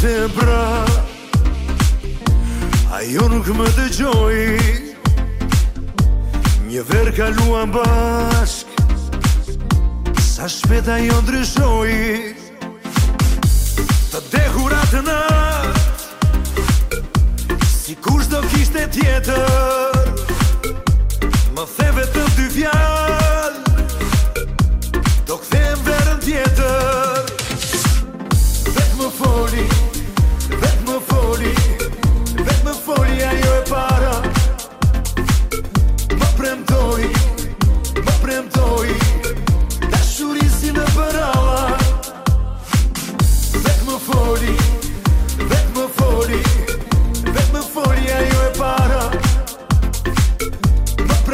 ishte pra, ajo nuk më dëgjoj. Një ver kaluam bashk, sa shpet ajo ndryshoj. Të dehurat të nat, si kush do kishte tjetër, më the vetëm dy fjal, do kthehem verën tjetër. Vetë më foli, vetë më foli, vetë më foli ajo e para. Më premtoj, dashuri si në përalla. Vetë më foli, vetë më foli, vetë më foli ajo e para. Më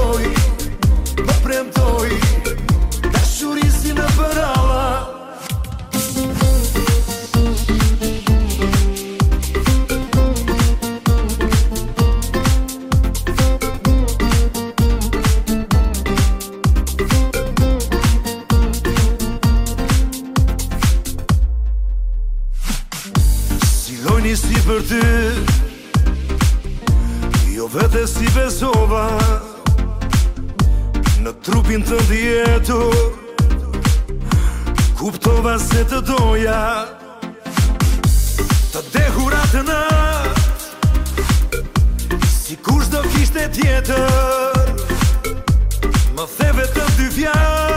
premtoj, dashuri si në përalla. Silojni si për ty, jo vete si besova. Në trupin të ndjetur, kuptova se të doja. Të dehurat të nat, si kush do kishte tjetër, më the vetëm dy fjal,